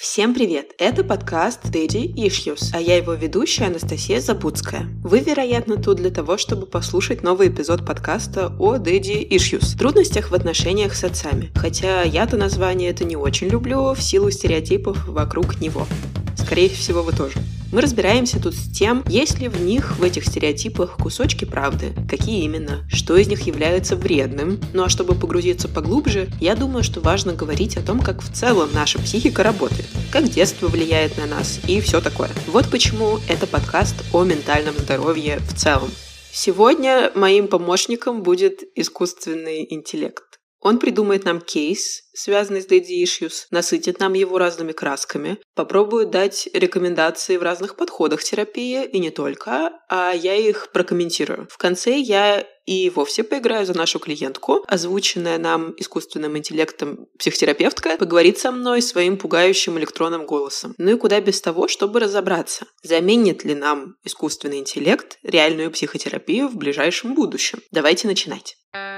Всем привет! Это подкаст Daddy Issues, а я его ведущая Анастасия Забудская. Вы, вероятно, тут для того, чтобы послушать новый эпизод подкаста о Daddy Issues, трудностях в отношениях с отцами. Хотя я-то название это не очень люблю в силу стереотипов вокруг него. Скорее всего, вы тоже. Мы разбираемся тут с тем, есть ли в них, в этих стереотипах, кусочки правды, какие именно, что из них является вредным. Ну а чтобы погрузиться поглубже, я думаю, что важно говорить о том, как в целом наша психика работает, как детство влияет на нас и все такое. Вот почему это подкаст о ментальном здоровье в целом. Сегодня моим помощником будет искусственный интеллект. Он придумает нам кейс, связанный с Daddy Issues, насытит нам его разными красками, попробует дать рекомендации в разных подходах терапии, и не только, а я их прокомментирую. В конце я и вовсе поиграю за нашу клиентку. Озвученная нам искусственным интеллектом психотерапевтка поговорит со мной своим пугающим электронным голосом. Ну и куда без того, чтобы разобраться, заменит ли нам искусственный интеллект реальную психотерапию в ближайшем будущем. Давайте начинать.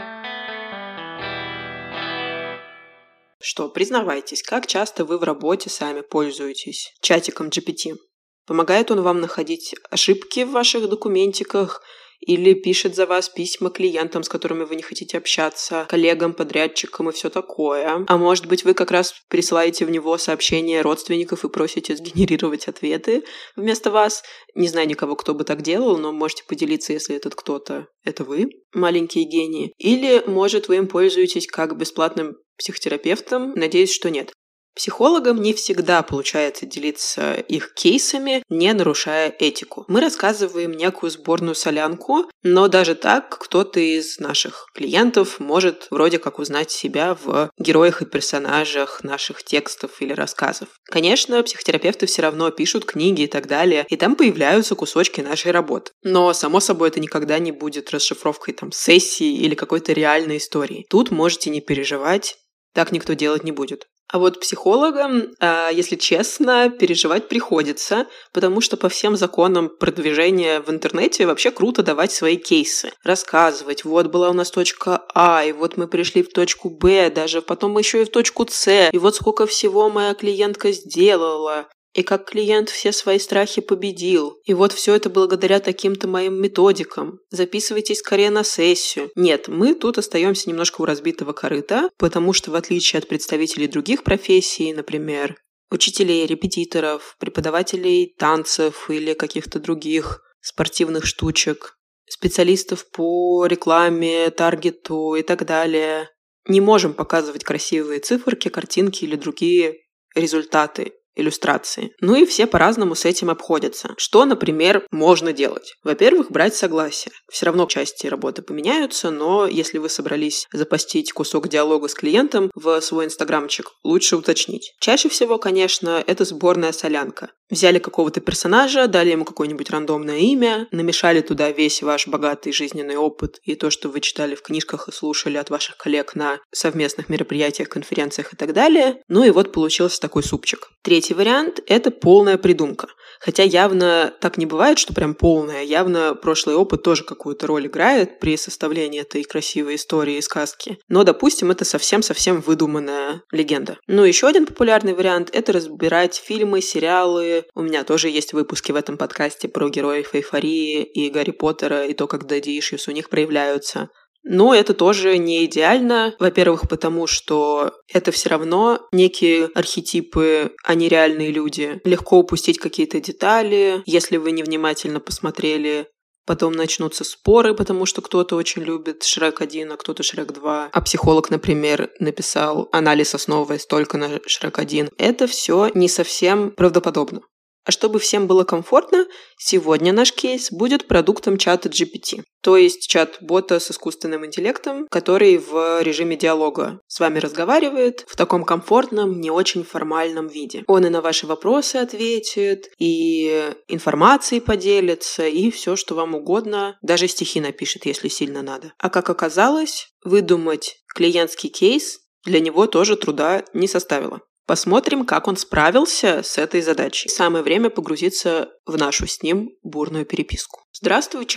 Что, признавайтесь, как часто вы в работе сами пользуетесь чатиком GPT? Помогает он вам находить ошибки в ваших документиках или пишет за вас письма клиентам, с которыми вы не хотите общаться, коллегам, подрядчикам и все такое? А может быть, вы как раз присылаете в него сообщения родственников и просите сгенерировать ответы вместо вас? Не знаю никого, кто бы так делал, но можете поделиться, если этот кто-то — это вы, маленькие гении. Или, может, вы им пользуетесь как бесплатным психотерапевтом, надеюсь, что нет. Психологам не всегда получается делиться их кейсами, не нарушая этику. Мы рассказываем некую сборную солянку, но даже так кто-то из наших клиентов может вроде как узнать себя в героях и персонажах наших текстов или рассказов. Конечно, психотерапевты все равно пишут книги и так далее, и там появляются кусочки нашей работы. Но, само собой, это никогда не будет расшифровкой сессии или какой-то реальной истории. Тут можете не переживать, так никто делать не будет. А вот психологам, если честно, переживать приходится, потому что по всем законам продвижения в интернете вообще круто давать свои кейсы, рассказывать, вот была у нас точка А, и вот мы пришли в точку Б, даже потом еще и в точку С, и вот сколько всего моя клиентка сделала. И как клиент все свои страхи победил. И вот все это благодаря таким-то моим методикам. Записывайтесь скорее на сессию. Нет, мы тут остаемся немножко у разбитого корыта, потому что в отличие от представителей других профессий, например, учителей, репетиторов, преподавателей танцев или каких-то других спортивных штучек, специалистов по рекламе, таргету и так далее, не можем показывать красивые циферки, картинки или другие результаты. Иллюстрации. Ну и все по-разному с этим обходятся. Что, например, можно делать? Во-первых, брать согласие. Все равно части работы поменяются, но если вы собрались запостить кусок диалога с клиентом в свой инстаграмчик, лучше уточнить. Чаще всего, конечно, это сборная солянка. Взяли какого-то персонажа, дали ему какое-нибудь рандомное имя, намешали туда весь ваш богатый жизненный опыт и то, что вы читали в книжках и слушали от ваших коллег на совместных мероприятиях, конференциях и так далее. Ну и вот получился такой супчик. Третий вариант – это полная придумка. Хотя явно так не бывает, что прям полная. Явно прошлый опыт тоже какую-то роль играет при составлении этой красивой истории и сказки. Но, допустим, это совсем-совсем выдуманная легенда. Ну, еще один популярный вариант – это разбирать фильмы, сериалы. У меня тоже есть выпуски в этом подкасте про героев Эйфории и Гарри Поттера, и то, как Daddy Issues у них проявляются. Но это тоже не идеально. Во-первых, потому что это все равно некие архетипы, а не реальные люди. Легко упустить какие-то детали, если вы невнимательно посмотрели. Потом начнутся споры, потому что кто-то очень любит Шрек 1, а кто-то Шрек 2. А психолог, например, написал анализ, основываясь только на Шрек 1. Это все не совсем правдоподобно. А чтобы всем было комфортно, сегодня наш кейс будет продуктом чата GPT. То есть чат-бота с искусственным интеллектом, который в режиме диалога с вами разговаривает в таком комфортном, не очень формальном виде. Он и на ваши вопросы ответит, и информацией поделится, и все, что вам угодно. Даже стихи напишет, если сильно надо. А как оказалось, выдумать клиентский кейс для него тоже труда не составило. Посмотрим, как он справился с этой задачей. Самое время погрузиться в нашу с ним бурную переписку. Здравствуй, чат.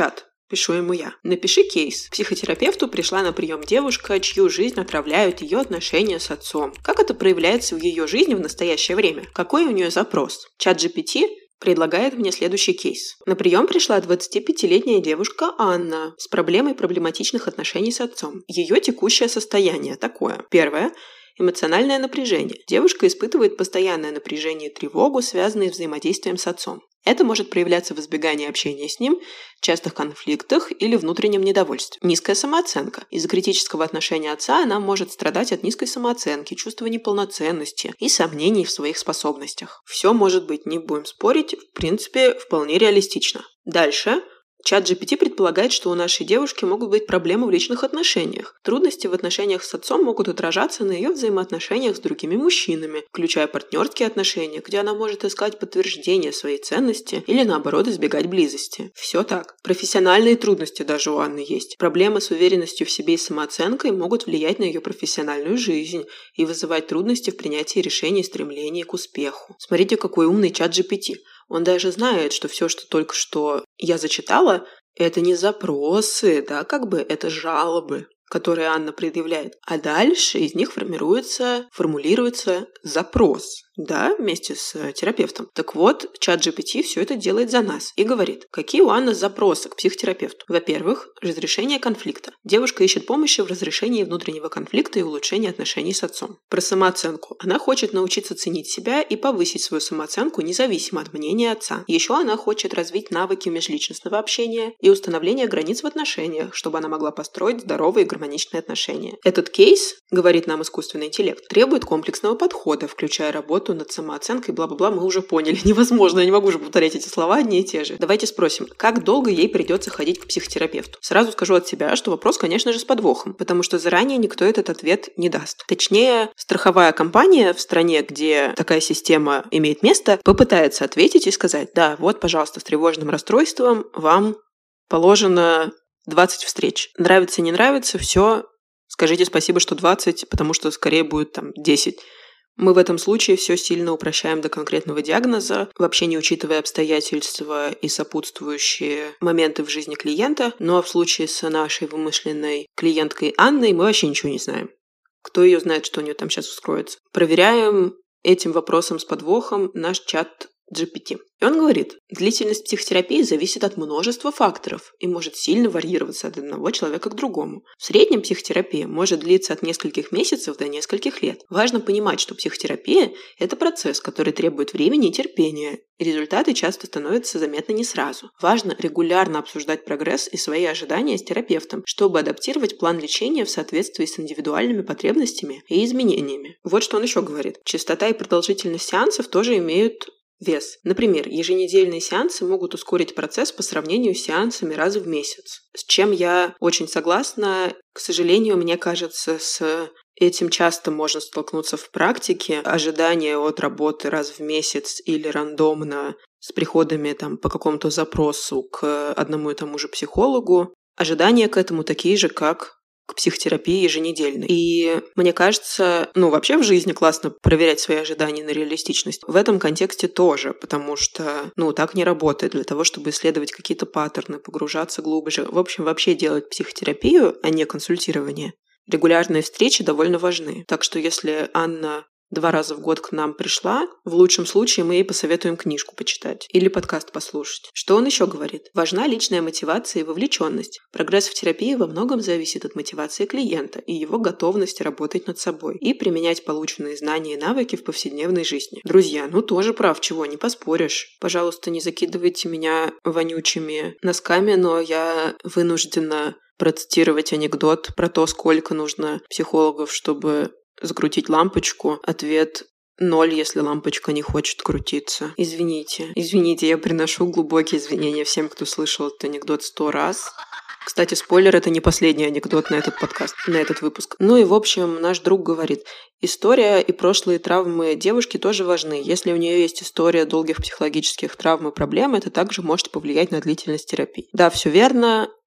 Пишу ему я. Напиши кейс. К психотерапевту пришла на прием девушка, чью жизнь отравляют ее отношения с отцом. Как это проявляется в ее жизни в настоящее время? Какой у нее запрос? ChatGPT предлагает мне следующий кейс. На прием пришла 25-летняя девушка Анна с проблемой проблематичных отношений с отцом. Ее текущее состояние такое. Первое. Эмоциональное напряжение. Девушка испытывает постоянное напряжение и тревогу, связанные с взаимодействием с отцом. Это может проявляться в избегании общения с ним, частых конфликтах или внутреннем недовольстве. Низкая самооценка. Из-за критического отношения отца она может страдать от низкой самооценки, чувства неполноценности и сомнений в своих способностях. Все может быть, не будем спорить, в принципе, вполне реалистично. Дальше. ChatGPT предполагает, что у нашей девушки могут быть проблемы в личных отношениях. Трудности в отношениях с отцом могут отражаться на ее взаимоотношениях с другими мужчинами, включая партнерские отношения, где она может искать подтверждение своей ценности или, наоборот, избегать близости. Все так. Профессиональные трудности даже у Анны есть. Проблемы с уверенностью в себе и самооценкой могут влиять на ее профессиональную жизнь и вызывать трудности в принятии решений и стремлении к успеху. Смотрите, какой умный ChatGPT. Он даже знает, что все, что только что я зачитала, это не запросы, да, как бы это жалобы, которые Анна предъявляет. А дальше из них формулируется запрос, да, вместе с терапевтом. Так вот, ChatGPT все это делает за нас и говорит, какие у Анны запросы к психотерапевту. Во-первых, разрешение конфликта. Девушка ищет помощи в разрешении внутреннего конфликта и улучшении отношений с отцом. Про самооценку. Она хочет научиться ценить себя и повысить свою самооценку независимо от мнения отца. Еще она хочет развить навыки межличностного общения и установления границ в отношениях, чтобы она могла построить здоровые и гармоничные отношения. Этот кейс, говорит нам искусственный интеллект, требует комплексного подхода, включая работу над самооценкой, бла-бла-бла, мы уже поняли. Невозможно, я не могу уже повторять эти слова одни и те же. Давайте спросим, как долго ей придется ходить к психотерапевту? Сразу скажу от себя, что вопрос, конечно же, с подвохом, потому что заранее никто этот ответ не даст. Точнее, страховая компания в стране, где такая система имеет место, попытается ответить и сказать, да, вот, пожалуйста, с тревожным расстройством вам положено 20 встреч. Нравится, не нравится, все, скажите спасибо, что 20, потому что скорее будет там 10. Мы в этом случае все сильно упрощаем до конкретного диагноза, вообще не учитывая обстоятельства и сопутствующие моменты в жизни клиента. Ну а в случае с нашей вымышленной клиенткой Анной мы вообще ничего не знаем. Кто ее знает, что у нее там сейчас вскроется. Проверяем этим вопросом с подвохом наш чат GPT. И он говорит, длительность психотерапии зависит от множества факторов и может сильно варьироваться от одного человека к другому. В среднем психотерапия может длиться от нескольких месяцев до нескольких лет. Важно понимать, что психотерапия – это процесс, который требует времени и терпения. И результаты часто становятся заметны не сразу. Важно регулярно обсуждать прогресс и свои ожидания с терапевтом, чтобы адаптировать план лечения в соответствии с индивидуальными потребностями и изменениями. Вот что он еще говорит. Частота и продолжительность сеансов тоже имеют вес. Например, еженедельные сеансы могут ускорить процесс по сравнению с сеансами раз в месяц. С чем я очень согласна. К сожалению, мне кажется, с этим часто можно столкнуться в практике. Ожидание от работы раз в месяц или рандомно с приходами там, по какому-то запросу к одному и тому же психологу. Ожидания к этому такие же, как к психотерапии еженедельной. И мне кажется, вообще в жизни классно проверять свои ожидания на реалистичность. В этом контексте тоже, потому что, так не работает. Для того, чтобы исследовать какие-то паттерны, погружаться глубже. В общем, вообще делать психотерапию, а не консультирование. Регулярные встречи довольно важны. Так что если Анна 2 раза в год к нам пришла, в лучшем случае мы ей посоветуем книжку почитать или подкаст послушать. Что он еще говорит? Важна личная мотивация и вовлеченность. Прогресс в терапии во многом зависит от мотивации клиента и его готовности работать над собой и применять полученные знания и навыки в повседневной жизни. Друзья, тоже прав, чего, не поспоришь. Пожалуйста, не закидывайте меня вонючими носками, но я вынуждена процитировать анекдот про то, сколько нужно психологов, чтобы закрутить лампочку. Ответ 0, если лампочка не хочет крутиться. Извините, я приношу глубокие извинения всем, кто слышал этот анекдот 100 раз. Кстати, спойлер, это не последний анекдот на этот подкаст, на этот выпуск. И в общем, наш друг говорит, история и прошлые травмы девушки тоже важны. Если у нее есть история долгих психологических травм и проблем, это также может повлиять на длительность терапии. Да, все верно.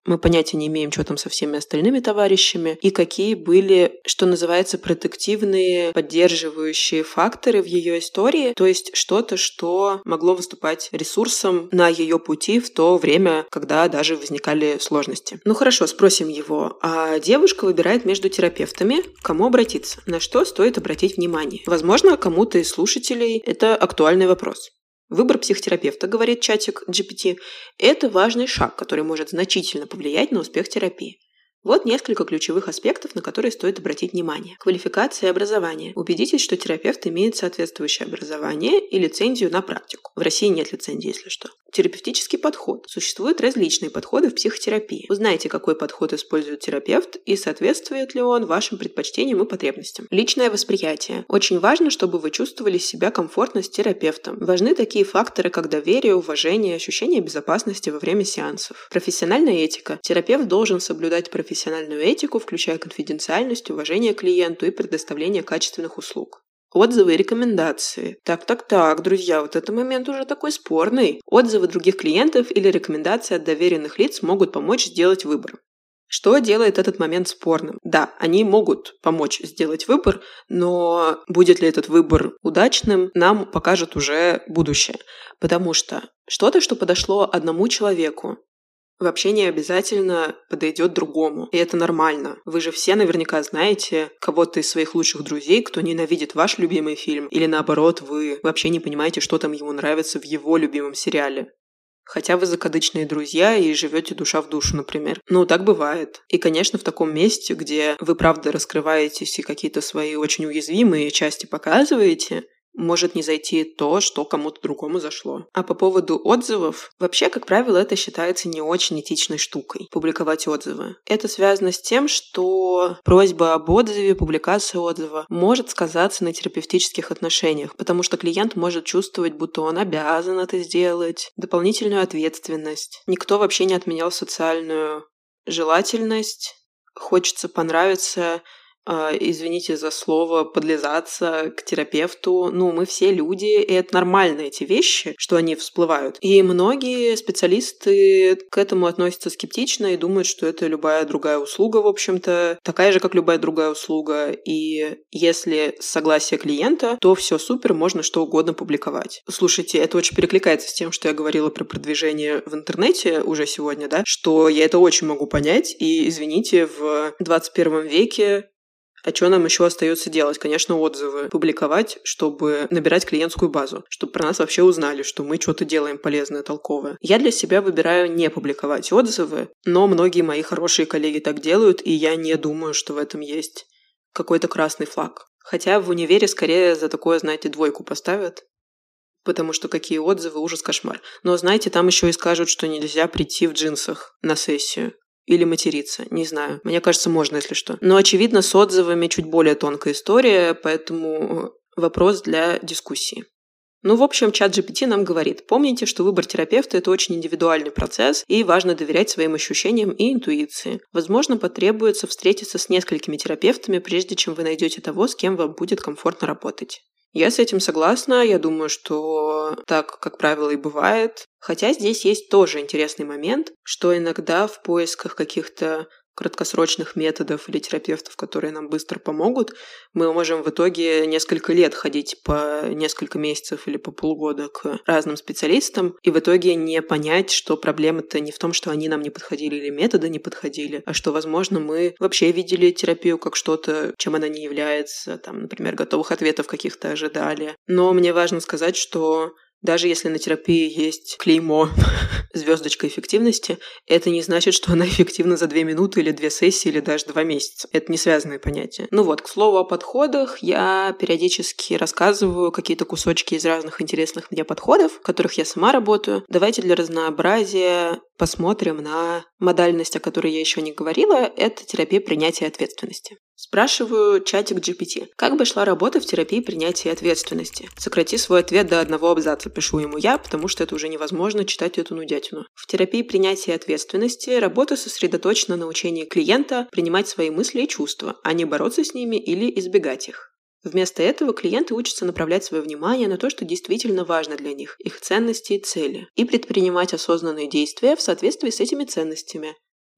Мы понятия не имеем, что там со всеми остальными товарищами, и какие были, что называется, протективные, поддерживающие факторы в ее истории, то есть что-то, что могло выступать ресурсом на ее пути в то время, когда даже возникали сложности. Ну хорошо, спросим его. А девушка выбирает между терапевтами, к кому обратиться, на что стоит обратить внимание. Возможно, кому-то из слушателей это актуальный вопрос. Выбор психотерапевта, говорит чатик GPT, это важный шаг, который может значительно повлиять на успех терапии. Вот несколько ключевых аспектов, на которые стоит обратить внимание. Квалификация и образование. Убедитесь, что терапевт имеет соответствующее образование и лицензию на практику. В России нет лицензии, если что. Терапевтический подход. Существуют различные подходы в психотерапии. Узнайте, какой подход использует терапевт и соответствует ли он вашим предпочтениям и потребностям. Личное восприятие. Очень важно, чтобы вы чувствовали себя комфортно с терапевтом. Важны такие факторы, как доверие, уважение, ощущение безопасности во время сеансов. Профессиональная этика. Терапевт должен соблюдать профессиональную этику, включая конфиденциальность, уважение к клиенту и предоставление качественных услуг. Отзывы и рекомендации. Так, друзья, вот этот момент уже такой спорный. Отзывы других клиентов или рекомендации от доверенных лиц могут помочь сделать выбор. Что делает этот момент спорным? Да, они могут помочь сделать выбор, но будет ли этот выбор удачным, нам покажет уже будущее. Потому что что-то, что подошло одному человеку, вообще не обязательно подойдет другому. И это нормально. Вы же все наверняка знаете кого-то из своих лучших друзей, кто ненавидит ваш любимый фильм, или наоборот, вы вообще не понимаете, что там ему нравится в его любимом сериале. Хотя вы закадычные друзья и живете душа в душу, например. Ну, так бывает. И, конечно, в таком месте, где вы правда раскрываетесь и какие-то свои очень уязвимые части показываете, может не зайти то, что кому-то другому зашло. А по поводу отзывов, вообще, как правило, это считается не очень этичной штукой — публиковать отзывы. Это связано с тем, что просьба об отзыве, публикация отзыва может сказаться на терапевтических отношениях, потому что клиент может чувствовать, будто он обязан это сделать, дополнительную ответственность. Никто вообще не отменял социальную желательность, хочется понравиться, извините за слово, подлизаться к терапевту. Ну, мы все люди, и это нормально, эти вещи, что они всплывают. И многие специалисты к этому относятся скептично и думают, что это любая другая услуга, в общем-то, такая же, как любая другая услуга. И если согласие клиента, то все супер, можно что угодно публиковать. Слушайте, это очень перекликается с тем, что я говорила про продвижение в интернете уже сегодня, да, что я это очень могу понять, и, извините, в 21 веке а что нам еще остается делать? Конечно, отзывы публиковать, чтобы набирать клиентскую базу, чтобы про нас вообще узнали, что мы что-то делаем полезное, толковое. Я для себя выбираю не публиковать отзывы, но многие мои хорошие коллеги так делают, и я не думаю, что в этом есть какой-то красный флаг. Хотя в универе скорее за такое, знаете, 2 поставят, потому что какие отзывы, ужас, кошмар. Но, знаете, там еще и скажут, что нельзя прийти в джинсах на сессию. Или материться, не знаю. Мне кажется, можно, если что. Но, очевидно, с отзывами чуть более тонкая история, поэтому вопрос для дискуссии. Ну, в общем, чат GPT нам говорит: помните, что выбор терапевта – это очень индивидуальный процесс, и важно доверять своим ощущениям и интуиции. Возможно, потребуется встретиться с несколькими терапевтами, прежде чем вы найдете того, с кем вам будет комфортно работать. Я с этим согласна, я думаю, что так, как правило, и бывает. Хотя здесь есть тоже интересный момент, что иногда в поисках каких-то краткосрочных методов или терапевтов, которые нам быстро помогут, мы можем в итоге несколько лет ходить по несколько месяцев или по полгода к разным специалистам и в итоге не понять, что проблема-то не в том, что они нам не подходили или методы не подходили, а что, возможно, мы вообще видели терапию как что-то, чем она не является, там, например, готовых ответов каких-то ожидали. Но мне важно сказать, что даже если на терапии есть клеймо звездочка эффективности, это не значит, что она эффективна за 2 минуты или 2 сессии или даже 2 месяца. Это не связанные понятия. Ну вот, к слову о подходах, я периодически рассказываю какие-то кусочки из разных интересных мне подходов, в которых я сама работаю. Давайте для разнообразия посмотрим на модальность, о которой я еще не говорила. Это терапия принятия ответственности. Спрашиваю чатик GPT. Как бы шла работа в терапии принятия ответственности? Сократи свой ответ до 1 абзаца, пишу ему я, потому что это уже невозможно читать эту нудятину. В терапии принятия ответственности работа сосредоточена на учении клиента принимать свои мысли и чувства, а не бороться с ними или избегать их. Вместо этого клиенты учатся направлять свое внимание на то, что действительно важно для них, их ценности и цели, и предпринимать осознанные действия в соответствии с этими ценностями.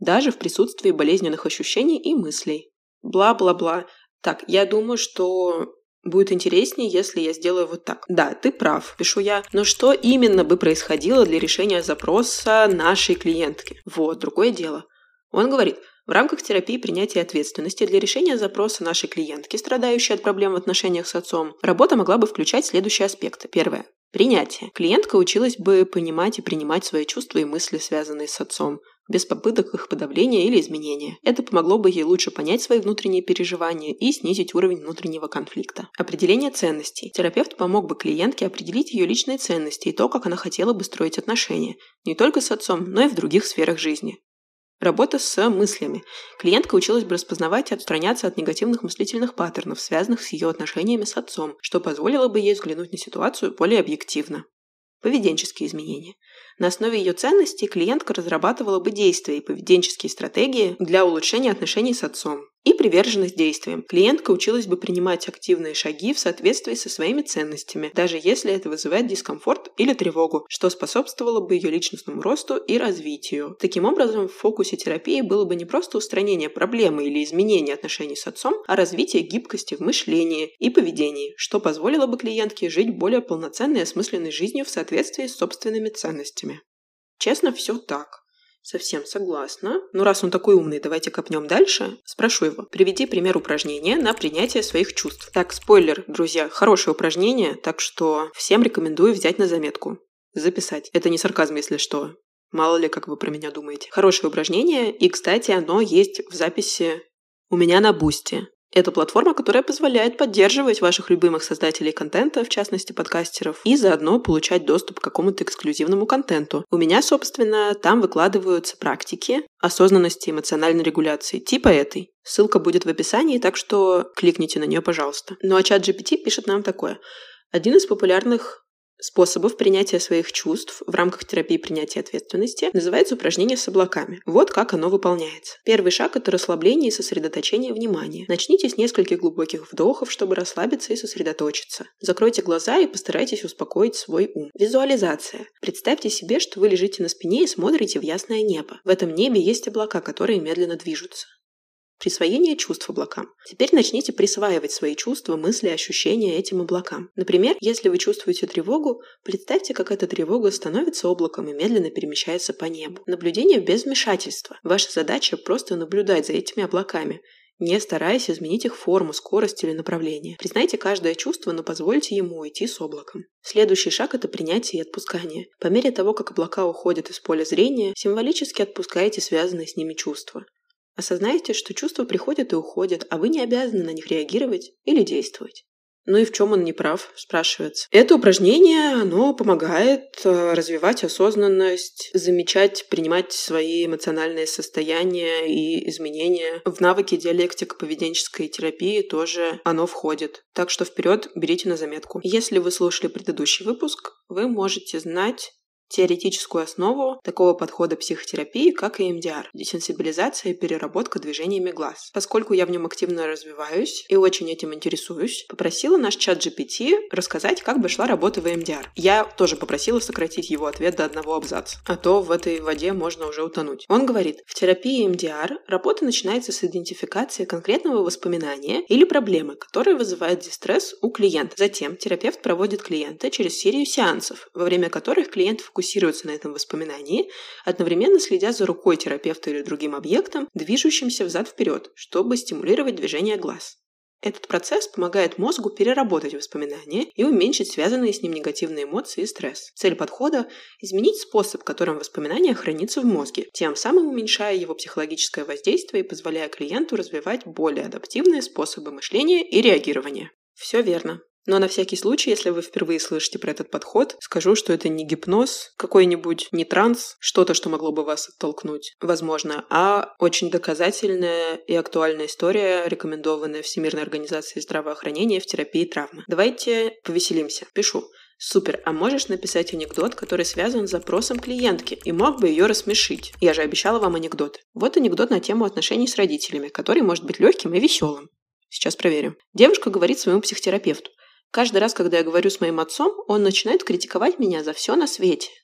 даже в присутствии болезненных ощущений и мыслей. Бла-бла-бла. Так, я думаю, что будет интереснее, если я сделаю вот так. Да, ты прав, пишу я. Но что именно бы происходило для решения запроса нашей клиентки? Вот, другое дело. Он говорит: в рамках терапии принятия ответственности для решения запроса нашей клиентки, страдающей от проблем в отношениях с отцом, работа могла бы включать следующие аспекты. Первое. Принятие. Клиентка училась бы понимать и принимать свои чувства и мысли, связанные с отцом, без попыток их подавления или изменения. Это помогло бы ей лучше понять свои внутренние переживания и снизить уровень внутреннего конфликта. Определение ценностей. Терапевт помог бы клиентке определить ее личные ценности и то, как она хотела бы строить отношения, не только с отцом, но и в других сферах жизни. Работа с мыслями. Клиентка училась бы распознавать и отстраняться от негативных мыслительных паттернов, связанных с ее отношениями с отцом, что позволило бы ей взглянуть на ситуацию более объективно. Поведенческие изменения. На основе ее ценностей клиентка разрабатывала бы действия и поведенческие стратегии для улучшения отношений с отцом. И приверженность действиям. Клиентка училась бы принимать активные шаги в соответствии со своими ценностями, даже если это вызывает дискомфорт или тревогу, что способствовало бы ее личностному росту и развитию. Таким образом, в фокусе терапии было бы не просто устранение проблемы или изменение отношений с отцом, а развитие гибкости в мышлении и поведении, что позволило бы клиентке жить более полноценной и осмысленной жизнью в соответствии с собственными ценностями. Честно, все так. Совсем согласна. Но раз он такой умный, давайте копнем дальше. Спрошу его. Приведи пример упражнения на принятие своих чувств. Так, спойлер, друзья, хорошее упражнение, так что всем рекомендую взять на заметку. Записать. Это не сарказм, если что. Мало ли, как вы про меня думаете. Хорошее упражнение, и, кстати, оно есть в записи у меня на Boosty. Это платформа, которая позволяет поддерживать ваших любимых создателей контента, в частности подкастеров, и заодно получать доступ к какому-то эксклюзивному контенту. У меня, собственно, там выкладываются практики осознанности и эмоциональной регуляции, типа этой. Ссылка будет в описании, так что кликните на нее, пожалуйста. Ну а ChatGPT пишет нам такое. Один из популярных способов принятия своих чувств в рамках терапии принятия ответственности называется упражнение с облаками. Вот как оно выполняется. Первый шаг – это расслабление и сосредоточение внимания. Начните с нескольких глубоких вдохов, чтобы расслабиться и сосредоточиться. Закройте глаза и постарайтесь успокоить свой ум. Визуализация. Представьте себе, что вы лежите на спине и смотрите в ясное небо. В этом небе есть облака, которые медленно движутся. Присвоение чувств облакам. Теперь начните присваивать свои чувства, мысли, ощущения этим облакам. Например, если вы чувствуете тревогу, представьте, как эта тревога становится облаком и медленно перемещается по небу. Наблюдение без вмешательства. Ваша задача просто наблюдать за этими облаками, не стараясь изменить их форму, скорость или направление. Признайте каждое чувство, но позвольте ему уйти с облаком. Следующий шаг – это принятие и отпускание. По мере того, как облака уходят из поля зрения, символически отпускайте связанные с ними чувства. Осознайте, что чувства приходят и уходят, а вы не обязаны на них реагировать или действовать. Ну и в чем он не прав, спрашивается. Это упражнение, оно помогает развивать осознанность, замечать, принимать свои эмоциональные состояния и изменения. В навыки диалектико-поведенческой терапии тоже оно входит. Так что вперед, берите на заметку. Если вы слушали предыдущий выпуск, вы можете знать теоретическую основу такого подхода психотерапии, как и EMDR – десенсибилизация и переработка движениями глаз. Поскольку я в нем активно развиваюсь и очень этим интересуюсь, попросила наш чат GPT рассказать, как бы шла работа в EMDR. Я тоже попросила сократить его ответ до одного абзаца, а то в этой воде можно уже утонуть. Он говорит, в терапии EMDR работа начинается с идентификации конкретного воспоминания или проблемы, которая вызывает дистресс у клиента. Затем терапевт проводит клиента через серию сеансов, во время которых клиент фокусируется на этом воспоминании, одновременно следя за рукой терапевта или другим объектом, движущимся взад-вперед, чтобы стимулировать движение глаз. Этот процесс помогает мозгу переработать воспоминания и уменьшить связанные с ним негативные эмоции и стресс. Цель подхода – изменить способ, которым воспоминание хранится в мозге, тем самым уменьшая его психологическое воздействие и позволяя клиенту развивать более адаптивные способы мышления и реагирования. Все верно. Но на всякий случай, если вы впервые слышите про этот подход, скажу, что это не гипноз, какой-нибудь не транс, что-то, что могло бы вас оттолкнуть, возможно, а очень доказательная и актуальная история, рекомендованная Всемирной организацией здравоохранения в терапии травмы. Давайте повеселимся. Пишу. Супер, а можешь написать анекдот, который связан с запросом клиентки и мог бы ее рассмешить? Я же обещала вам анекдоты. Вот анекдот на тему отношений с родителями, который может быть легким и веселым. Сейчас проверим. Девушка говорит своему психотерапевту. Каждый раз, когда я говорю с моим отцом, он начинает критиковать меня за все на свете.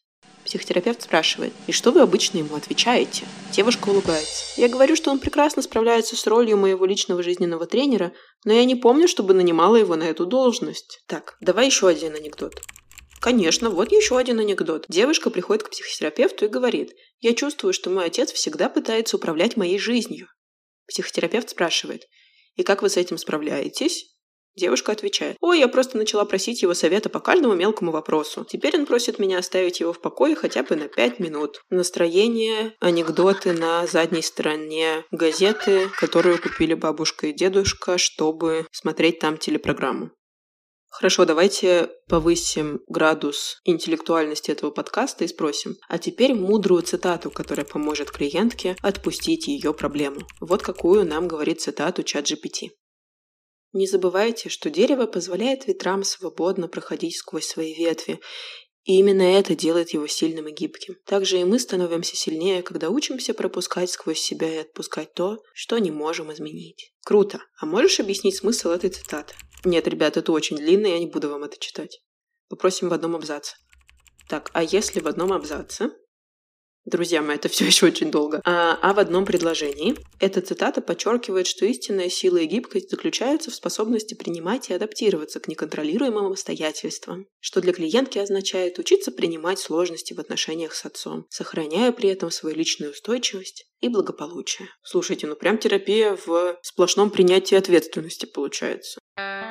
Психотерапевт спрашивает: «И что вы обычно ему отвечаете?» Девушка улыбается. «Я говорю, что он прекрасно справляется с ролью моего личного жизненного тренера, но я не помню, чтобы нанимала его на эту должность». Так, давай еще один анекдот. Конечно, вот еще один анекдот. Девушка приходит к психотерапевту и говорит: «Я чувствую, что мой отец всегда пытается управлять моей жизнью». Психотерапевт спрашивает: «И как вы с этим справляетесь?» Девушка отвечает: «Ой, я просто начала просить его совета по каждому мелкому вопросу. Теперь он просит меня оставить его в покое хотя бы на 5 минут». Настроение, анекдоты на задней стороне газеты, которую купили бабушка и дедушка, чтобы смотреть там телепрограмму. Хорошо, давайте повысим градус интеллектуальности этого подкаста и спросим: а теперь мудрую цитату, которая поможет клиентке отпустить ее проблему. Вот какую нам говорит цитату ChatGPT. «Не забывайте, что дерево позволяет ветрам свободно проходить сквозь свои ветви, и именно это делает его сильным и гибким. Также и мы становимся сильнее, когда учимся пропускать сквозь себя и отпускать то, что не можем изменить». Круто! А можешь объяснить смысл этой цитаты? Нет, ребят, это очень длинно, я не буду вам это читать. Попросим в одном абзаце. Так, а если в одном абзаце? Друзья мои, это все еще очень долго. А в одном предложении эта цитата подчеркивает, что истинная сила и гибкость заключаются в способности принимать и адаптироваться к неконтролируемым обстоятельствам, что для клиентки означает учиться принимать сложности в отношениях с отцом, сохраняя при этом свою личную устойчивость и благополучие. Слушайте, ну прям терапия в сплошном принятии ответственности получается.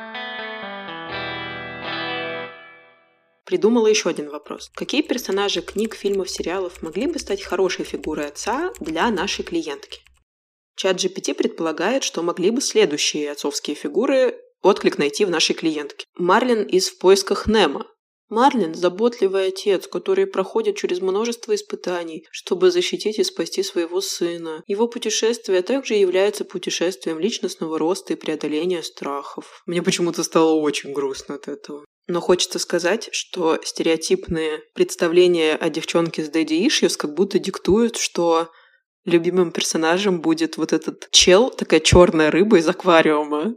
Придумала еще один вопрос. Какие персонажи книг, фильмов, сериалов могли бы стать хорошей фигурой отца для нашей клиентки? ChatGPT предполагает, что могли бы следующие отцовские фигуры отклик найти в нашей клиентке. Марлин из «В поисках Немо». Марлин – заботливый отец, который проходит через множество испытаний, чтобы защитить и спасти своего сына. Его путешествие также является путешествием личностного роста и преодоления страхов. Мне почему-то стало очень грустно от этого. Но хочется сказать, что стереотипные представления о девчонке с Daddy Issues как будто диктуют, что любимым персонажем будет вот этот чел, такая черная рыба из аквариума.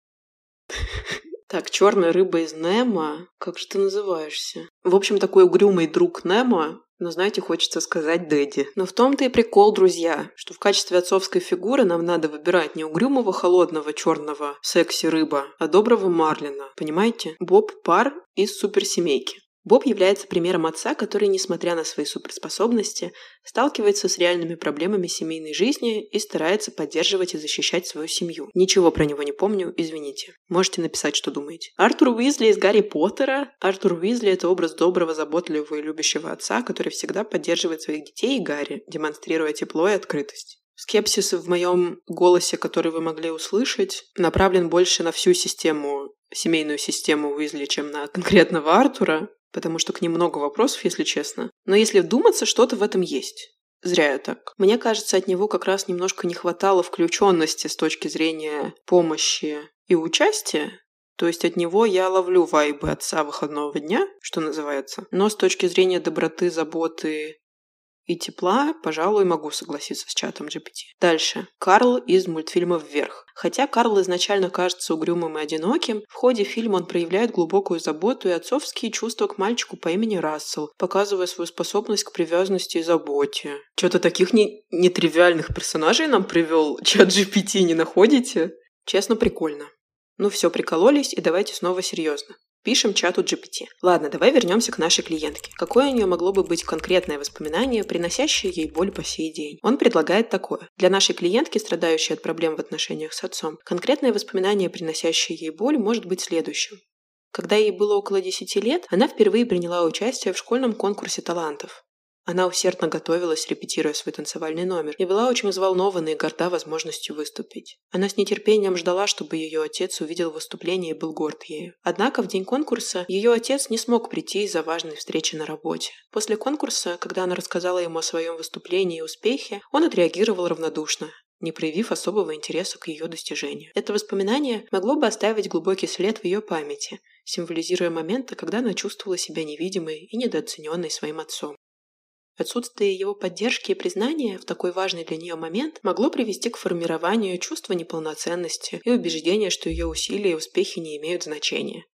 Так, черная рыба из Немо. Как же ты называешься? В общем, такой угрюмый друг Немо, но, знаете, хочется сказать Дэдди. Но в том-то и прикол, друзья, что в качестве отцовской фигуры нам надо выбирать не угрюмого, холодного, черного секси-рыба, а доброго Марлина. Понимаете? Боб Пар из суперсемейки. Боб является примером отца, который, несмотря на свои суперспособности, сталкивается с реальными проблемами семейной жизни и старается поддерживать и защищать свою семью. Ничего про него не помню, извините. Можете написать, что думаете. Артур Уизли из «Гарри Поттера». Артур Уизли – это образ доброго, заботливого и любящего отца, который всегда поддерживает своих детей и Гарри, демонстрируя тепло и открытость. Скепсис в моем голосе, который вы могли услышать, направлен больше на всю систему, семейную систему Уизли, чем на конкретного Артура, потому что к ним много вопросов, если честно. Но если вдуматься, что-то в этом есть. Зря я так. Мне кажется, от него как раз немножко не хватало включенности с точки зрения помощи и участия. То есть от него я ловлю вайбы отца выходного дня, что называется. Но с точки зрения доброты, заботы и тепла, пожалуй, могу согласиться с чатом GPT. Дальше. Карл из мультфильма «Вверх». Хотя Карл изначально кажется угрюмым и одиноким, в ходе фильма он проявляет глубокую заботу и отцовские чувства к мальчику по имени Рассел, показывая свою способность к привязанности и заботе. Что-то таких нетривиальных персонажей нам привел чат GPT, не находите? Честно, прикольно. Ну все, прикололись, и давайте снова серьезно. Пишем чату GPT. Ладно, давай вернемся к нашей клиентке. Какое у нее могло бы быть конкретное воспоминание, приносящее ей боль по сей день? Он предлагает такое. Для нашей клиентки, страдающей от проблем в отношениях с отцом, конкретное воспоминание, приносящее ей боль, может быть следующим. Когда ей было около 10 лет, она впервые приняла участие в школьном конкурсе талантов. Она усердно готовилась, репетируя свой танцевальный номер, и была очень взволнована и горда возможностью выступить. Она с нетерпением ждала, чтобы ее отец увидел выступление и был горд ею. Однако в день конкурса ее отец не смог прийти из-за важной встречи на работе. После конкурса, когда она рассказала ему о своем выступлении и успехе, он отреагировал равнодушно, не проявив особого интереса к ее достижению. Это воспоминание могло бы оставить глубокий след в ее памяти, символизируя моменты, когда она чувствовала себя невидимой и недооцененной своим отцом. Отсутствие его поддержки и признания в такой важный для нее момент могло привести к формированию чувства неполноценности и убеждения, что ее усилия и успехи не имеют значения.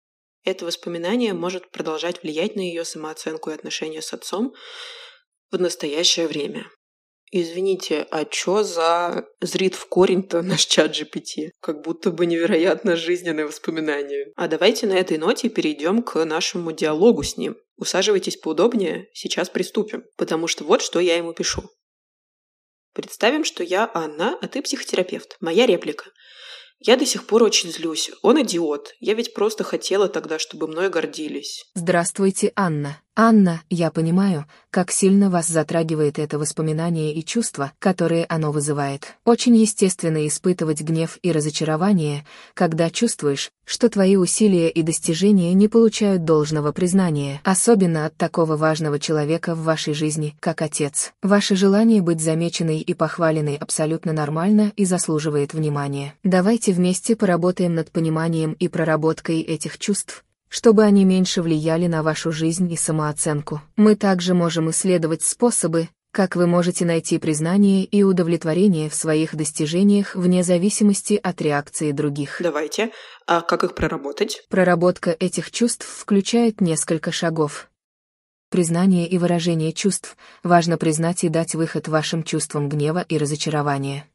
это воспоминание может продолжать влиять на ее самооценку и отношения с отцом в настоящее время. Извините, а чё за зрит в корень-то наш чат GPT? Как будто бы невероятно жизненные воспоминания. А давайте на этой ноте перейдем к нашему диалогу с ним. Усаживайтесь поудобнее, сейчас приступим. Потому что вот что я ему пишу. Представим, что я Анна, а ты психотерапевт. Моя реплика. Я до сих пор очень злюсь. Он идиот. Я ведь просто хотела тогда, чтобы мной гордились. Здравствуйте, Анна. Анна, я понимаю, как сильно вас затрагивает это воспоминание и чувства, которые оно вызывает. Очень естественно испытывать гнев и разочарование, когда чувствуешь, что твои усилия и достижения не получают должного признания, особенно от такого важного человека в вашей жизни, как отец. Ваше желание быть замеченной и похваленной абсолютно нормально и заслуживает внимания. Давайте вместе поработаем над пониманием и проработкой этих чувств, чтобы они меньше влияли на вашу жизнь и самооценку. Мы также можем исследовать способы, как вы можете найти признание и удовлетворение в своих достижениях вне зависимости от реакции других. Давайте. А как их проработать? Проработка этих чувств включает несколько шагов. Признание и выражение чувств. Важно признать и дать выход вашим чувствам гнева и разочарования.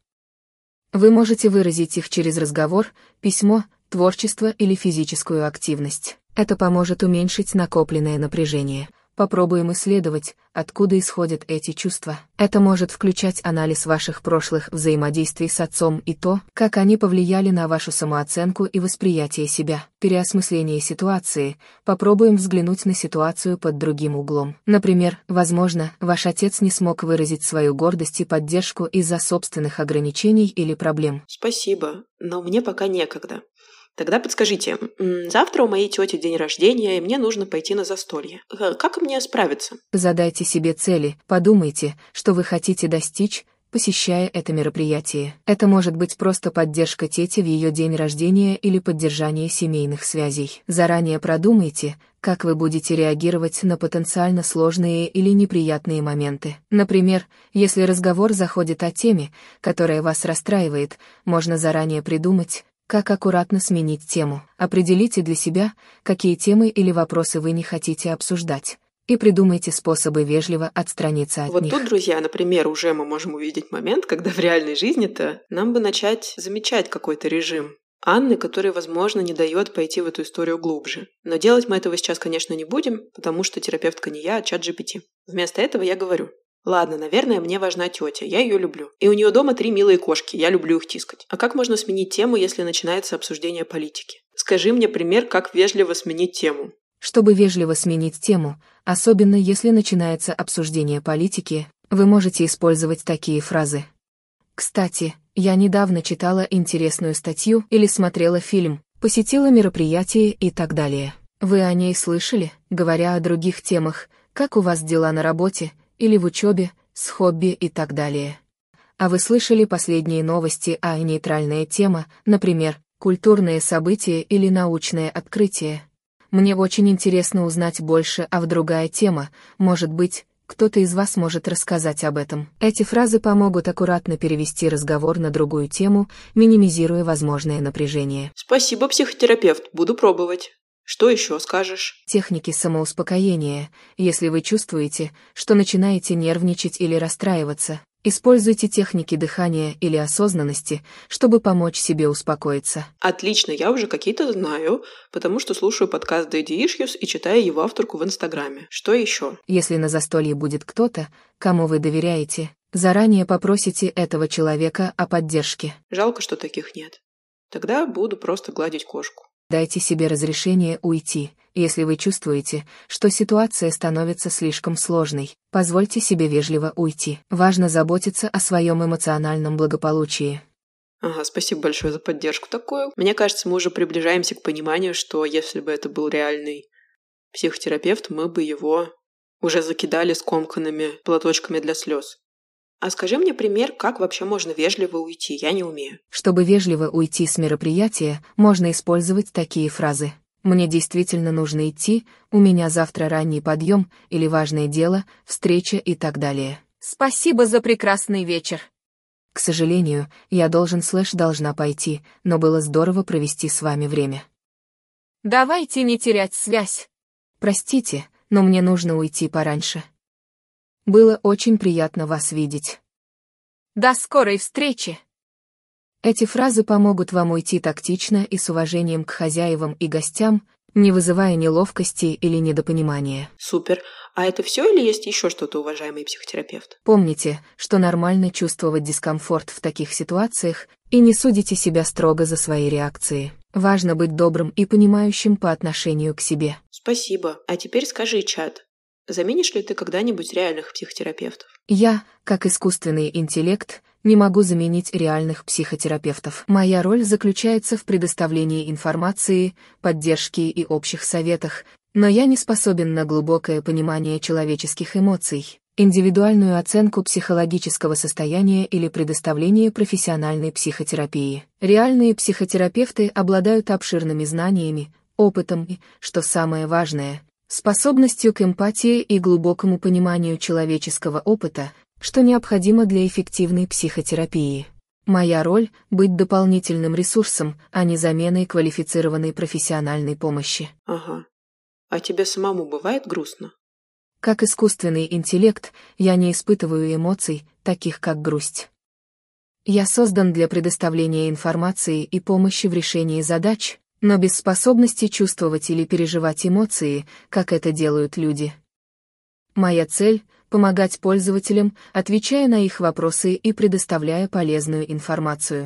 Вы можете выразить их через разговор, письмо, творчество или физическую активность. Это поможет уменьшить накопленное напряжение. Попробуем исследовать, откуда исходят эти чувства. Это может включать анализ ваших прошлых взаимодействий с отцом и то, как они повлияли на вашу самооценку и восприятие себя. Переосмысление ситуации. Попробуем взглянуть на ситуацию под другим углом. Например, возможно, ваш отец не смог выразить свою гордость и поддержку из-за собственных ограничений или проблем. Спасибо, но мне пока некогда. Тогда подскажите, завтра у моей тети день рождения, и мне нужно пойти на застолье. Как мне справиться? Задайте себе цели, подумайте, что вы хотите достичь, посещая это мероприятие. Это может быть просто поддержка тети в ее день рождения или поддержание семейных связей. Заранее продумайте, как вы будете реагировать на потенциально сложные или неприятные моменты. Например, если разговор заходит о теме, которая вас расстраивает, можно заранее придумать, как аккуратно сменить тему. Определите для себя, какие темы или вопросы вы не хотите обсуждать, и придумайте способы вежливо отстраниться от них. Вот тут, друзья, например, уже мы можем увидеть момент, когда в реальной жизни-то нам бы начать замечать какой-то режим Анны, который, возможно, не дает пойти в эту историю глубже. Но делать мы этого сейчас, конечно, не будем, потому что терапевтка не я, а чат GPT. Вместо этого я говорю. Ладно, наверное, мне важна тетя, я ее люблю. И у нее дома 3 милые кошки, я люблю их тискать. А как можно сменить тему, если начинается обсуждение политики? Скажи мне пример, как вежливо сменить тему. Чтобы вежливо сменить тему, особенно если начинается обсуждение политики, вы можете использовать такие фразы. Кстати, я недавно читала интересную статью или смотрела фильм, посетила мероприятие и так далее. Вы о ней слышали, говоря о других темах, как у вас дела на работе, или в учебе, с хобби и так далее. А вы слышали последние новости, а нейтральная тема, например, культурные события или научное открытие? Мне очень интересно узнать больше, а другая тема, может быть, кто-то из вас может рассказать об этом. Эти фразы помогут аккуратно перевести разговор на другую тему, минимизируя возможное напряжение. Спасибо, психотерапевт, буду пробовать. Что еще скажешь? Техники самоуспокоения. Если вы чувствуете, что начинаете нервничать или расстраиваться, используйте техники дыхания или осознанности, чтобы помочь себе успокоиться. Отлично, я уже какие-то знаю, потому что слушаю подкаст Daddy Issues и читаю его авторку в Инстаграме. Что еще? Если на застолье будет кто-то, кому вы доверяете, заранее попросите этого человека о поддержке. Жалко, что таких нет. Тогда буду просто гладить кошку. Дайте себе разрешение уйти, если вы чувствуете, что ситуация становится слишком сложной. Позвольте себе вежливо уйти. Важно заботиться о своем эмоциональном благополучии. Ага, спасибо большое за поддержку такую. Мне кажется, мы уже приближаемся к пониманию, что если бы это был реальный психотерапевт, мы бы его уже закидали скомканными платочками для слез. А скажи мне пример, как вообще можно вежливо уйти, я не умею. Чтобы вежливо уйти с мероприятия, можно использовать такие фразы. «Мне действительно нужно идти, у меня завтра ранний подъем» или «важное дело», «встреча» и так далее. «Спасибо за прекрасный вечер». К сожалению, я должна пойти, но было здорово провести с вами время. Давайте не терять связь. Простите, но мне нужно уйти пораньше. Было очень приятно вас видеть. До скорой встречи! Эти фразы помогут вам уйти тактично и с уважением к хозяевам и гостям, не вызывая неловкости или недопонимания. Супер. А это все или есть еще что-то, уважаемый психотерапевт? Помните, что нормально чувствовать дискомфорт в таких ситуациях, и не судите себя строго за свои реакции. Важно быть добрым и понимающим по отношению к себе. Спасибо. А теперь скажи, чат, заменишь ли ты когда-нибудь реальных психотерапевтов? Я, как искусственный интеллект, не могу заменить реальных психотерапевтов. Моя роль заключается в предоставлении информации, поддержке и общих советах, но я не способен на глубокое понимание человеческих эмоций, индивидуальную оценку психологического состояния или предоставление профессиональной психотерапии. Реальные психотерапевты обладают обширными знаниями, опытом и, что самое важное, способностью к эмпатии и глубокому пониманию человеческого опыта, что необходимо для эффективной психотерапии. Моя роль — быть дополнительным ресурсом, а не заменой квалифицированной профессиональной помощи. Ага. А тебе самому бывает грустно? Как искусственный интеллект, я не испытываю эмоций, таких как грусть. Я создан для предоставления информации и помощи в решении задач, но без способности чувствовать или переживать эмоции, как это делают люди. Моя цель — помогать пользователям, отвечая на их вопросы и предоставляя полезную информацию.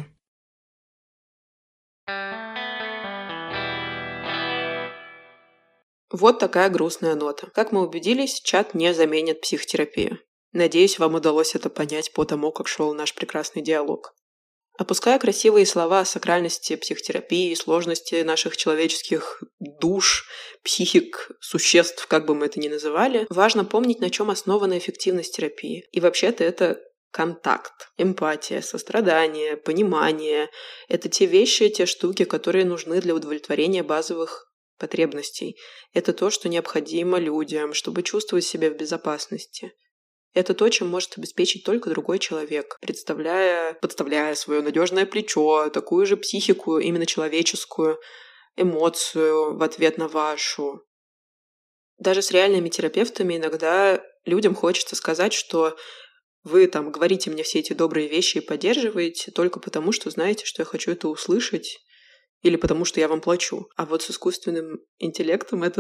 Вот такая грустная нота. Как мы убедились, чат не заменит психотерапию. Надеюсь, вам удалось это понять по тому, как шел наш прекрасный диалог. Опуская красивые слова о сакральности психотерапии, сложности наших человеческих душ, психик, существ, как бы мы это ни называли, важно помнить, на чем основана эффективность терапии. И вообще-то это контакт, эмпатия, сострадание, понимание. Это те вещи, те штуки, которые нужны для удовлетворения базовых потребностей. Это то, что необходимо людям, чтобы чувствовать себя в безопасности. Это то, чем может обеспечить только другой человек, подставляя свое надежное плечо, такую же психику, именно человеческую, эмоцию в ответ на вашу. Даже с реальными терапевтами иногда людям хочется сказать, что вы там говорите мне все эти добрые вещи и поддерживаете только потому, что знаете, что я хочу это услышать, или потому что я вам плачу. А вот с искусственным интеллектом это,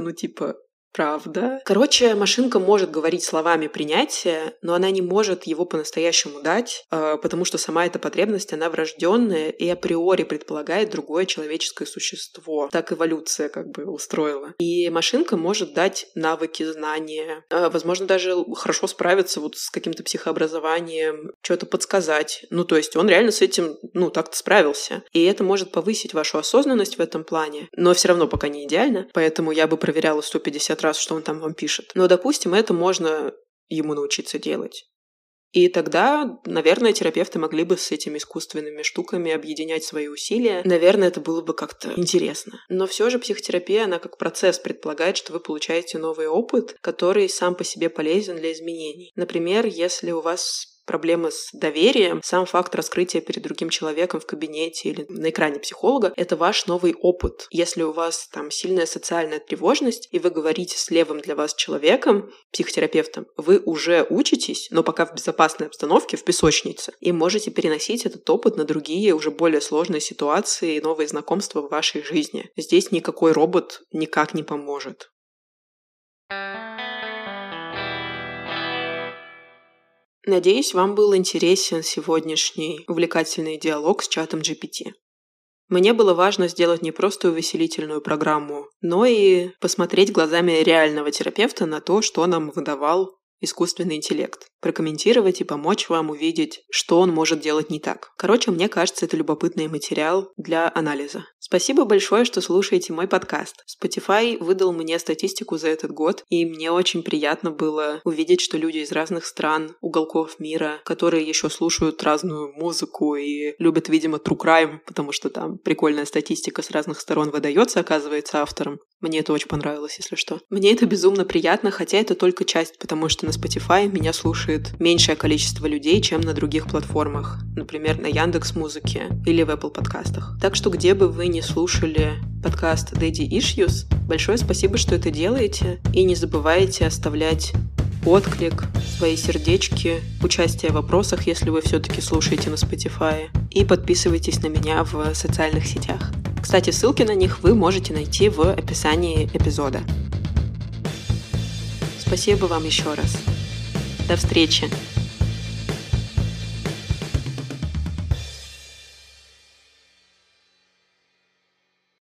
правда. Короче, машинка может говорить словами принятия, но она не может его по-настоящему дать, потому что сама эта потребность, она врожденная и априори предполагает другое человеческое существо. Так эволюция устроила. И машинка может дать навыки, знания, возможно, даже хорошо справиться с каким-то психообразованием, что-то подсказать. То есть он реально с этим, так-то справился. И это может повысить вашу осознанность в этом плане, но все равно пока не идеально, поэтому я бы проверяла 150 раз, что он там вам пишет. Но, допустим, это можно ему научиться делать. И тогда, наверное, терапевты могли бы с этими искусственными штуками объединять свои усилия. Наверное, это было бы как-то интересно. Но все же психотерапия, она как процесс предполагает, что вы получаете новый опыт, который сам по себе полезен для изменений. Например, если у вас проблемы с доверием, сам факт раскрытия перед другим человеком в кабинете или на экране психолога — это ваш новый опыт. Если у вас там сильная социальная тревожность, и вы говорите с левым для вас человеком, психотерапевтом, вы уже учитесь, но пока в безопасной обстановке, в песочнице, и можете переносить этот опыт на другие, уже более сложные ситуации и новые знакомства в вашей жизни. Здесь никакой робот никак не поможет. Надеюсь, вам был интересен сегодняшний увлекательный диалог с чатом GPT. Мне было важно сделать не просто увеселительную программу, но и посмотреть глазами реального терапевта на то, что нам выдавал искусственный интеллект. Прокомментировать и помочь вам увидеть, что он может делать не так. Короче, мне кажется, это любопытный материал для анализа. Спасибо большое, что слушаете мой подкаст. Spotify выдал мне статистику за этот год, и мне очень приятно было увидеть, что люди из разных стран, уголков мира, которые еще слушают разную музыку и любят, видимо, true crime, потому что там прикольная статистика с разных сторон выдается, оказывается, автором. Мне это очень понравилось, если что. Мне это безумно приятно, хотя это только часть, потому что на Spotify, меня слушает меньшее количество людей, чем на других платформах. Например, на Яндекс.Музыке или в Apple подкастах. Так что где бы вы ни слушали подкаст Daddy Issues, большое спасибо, что это делаете. И не забывайте оставлять отклик, свои сердечки, участие в вопросах, если вы все-таки слушаете на Spotify. И подписывайтесь на меня в социальных сетях. Кстати, ссылки на них вы можете найти в описании эпизода. Спасибо вам еще раз. До встречи!